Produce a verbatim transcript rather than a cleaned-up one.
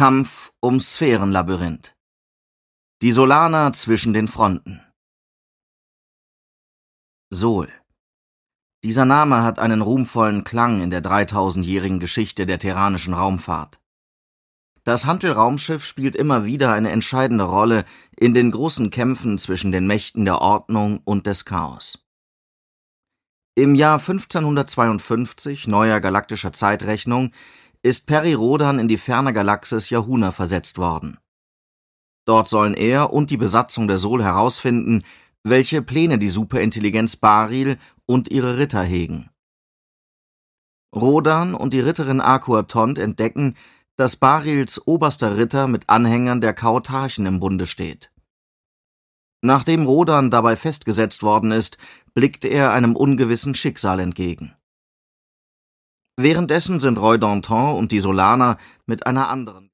Kampf ums Sphärenlabyrinth. Die Solaner zwischen den Fronten. Sol. Dieser Name hat einen ruhmvollen Klang in der dreitausendjährigen Geschichte der terranischen Raumfahrt. Das Hantel-Raumschiff spielt immer wieder eine entscheidende Rolle in den großen Kämpfen zwischen den Mächten der Ordnung und des Chaos. Im Jahr fünfzehnhundertzweiundfünfzig neuer galaktischer Zeitrechnung ist Peri Rhodan in die ferne Galaxis Yahuna versetzt worden. Dort sollen er und die Besatzung der Sol herausfinden, welche Pläne die Superintelligenz Baril und ihre Ritter hegen. Rhodan und die Ritterin Aquatont entdecken, dass Barils oberster Ritter mit Anhängern der Chaotarchen im Bunde steht. Nachdem Rhodan dabei festgesetzt worden ist, blickt er einem ungewissen Schicksal entgegen. Währenddessen sind Roy Danton und die Solaner mit einer anderen